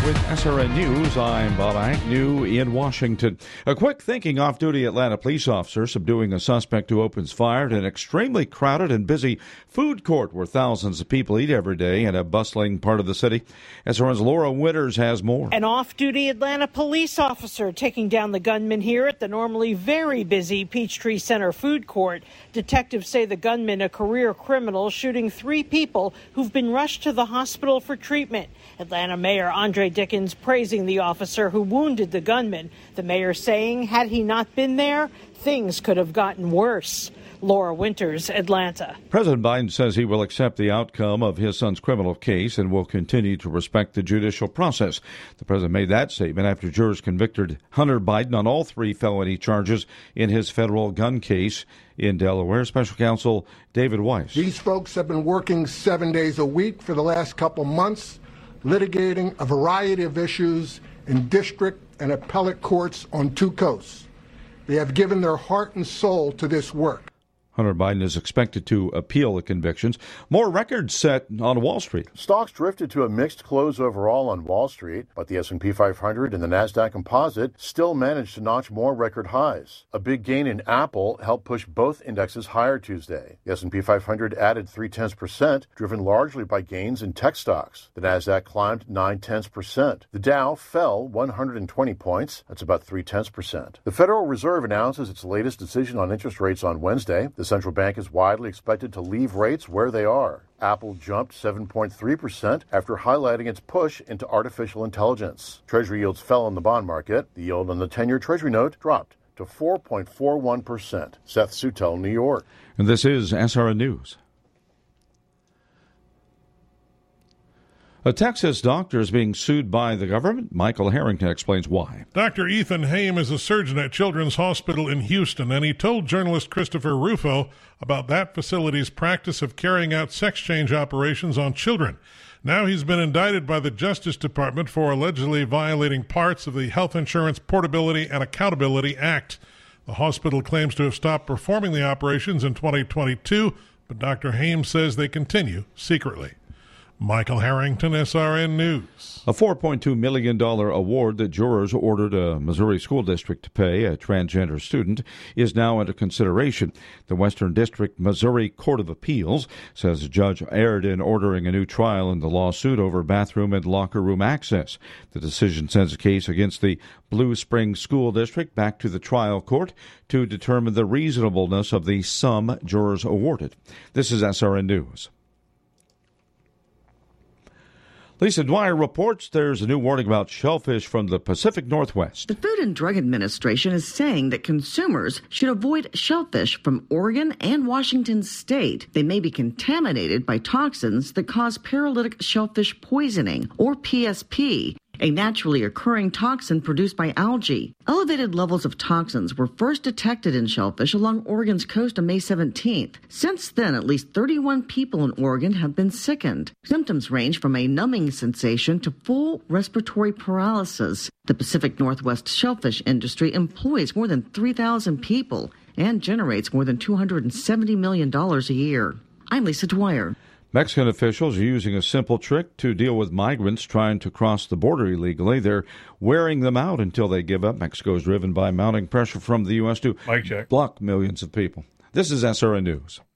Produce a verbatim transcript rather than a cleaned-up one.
With S R N News, I'm Bob Agnew in Washington. A quick thinking off-duty Atlanta police officer subduing a suspect who opens fire at an extremely crowded and busy food court where thousands of people eat every day in a bustling part of the city. S R N's Laura Winters has more. An off-duty Atlanta police officer taking down the gunman here at the normally very busy Peachtree Center food court. Detectives say the gunman, a career criminal, shooting three people who've been rushed to the hospital for treatment. Atlanta Mayor Andre Dickens praising the officer who wounded the gunman. The mayor saying, had he not been there, things could have gotten worse. Laura Winters, Atlanta. President Biden says he will accept the outcome of his son's criminal case and will continue to respect the judicial process. The president made that statement after jurors convicted Hunter Biden on all three felony charges in his federal gun case in Delaware. Special counsel David Weiss. These folks have been working seven days a week for the last couple months, litigating a variety of issues in district and appellate courts on two coasts. They have given their heart and soul to this work. Hunter Biden is expected to appeal the convictions. More records set on Wall Street. Stocks drifted to a mixed close overall on Wall Street, but the S and P five hundred and the NASDAQ Composite still managed to notch more record highs. A big gain in Apple helped push both indexes higher Tuesday. The S and P five hundred added three-tenths percent, driven largely by gains in tech stocks. The NASDAQ climbed nine-tenths percent. The Dow fell one hundred twenty points. That's about three-tenths percent. The Federal Reserve announces its latest decision on interest rates on Wednesday. The central bank is widely expected to leave rates where they are. Apple jumped seven point three percent after highlighting its push into artificial intelligence. Treasury yields fell in the bond market. The yield on the ten-year Treasury note dropped to four point four one percent. Seth Sutel, New York. And this is S R N News. A Texas doctor is being sued by the government. Michael Harrington explains why. Doctor Ethan Haim is a surgeon at Children's Hospital in Houston, and he told journalist Christopher Rufo about that facility's practice of carrying out sex change operations on children. Now he's been indicted by the Justice Department for allegedly violating parts of the Health Insurance Portability and Accountability Act. The hospital claims to have stopped performing the operations in twenty twenty-two, but Doctor Haim says they continue secretly. Michael Harrington, S R N News. A four point two million dollars award that jurors ordered a Missouri school district to pay a transgender student is now under consideration. The Western District Missouri Court of Appeals says a judge erred in ordering a new trial in the lawsuit over bathroom and locker room access. The decision sends a case against the Blue Springs School District back to the trial court to determine the reasonableness of the sum jurors awarded. This is S R N News. Lisa Dwyer reports there's a new warning about shellfish from the Pacific Northwest. The Food and Drug Administration is saying that consumers should avoid shellfish from Oregon and Washington state. They may be contaminated by toxins that cause paralytic shellfish poisoning, or P S P, a naturally occurring toxin produced by algae. Elevated levels of toxins were first detected in shellfish along Oregon's coast on May seventeenth. Since then, at least thirty-one people in Oregon have been sickened. Symptoms range from a numbing sensation to full respiratory paralysis. The Pacific Northwest shellfish industry employs more than three thousand people and generates more than two hundred seventy million dollars a year. I'm Lisa Dwyer. Mexican officials are using a simple trick to deal with migrants trying to cross the border illegally. They're wearing them out until they give up. Mexico is driven by mounting pressure from the U S to block millions of people. This is S R N News.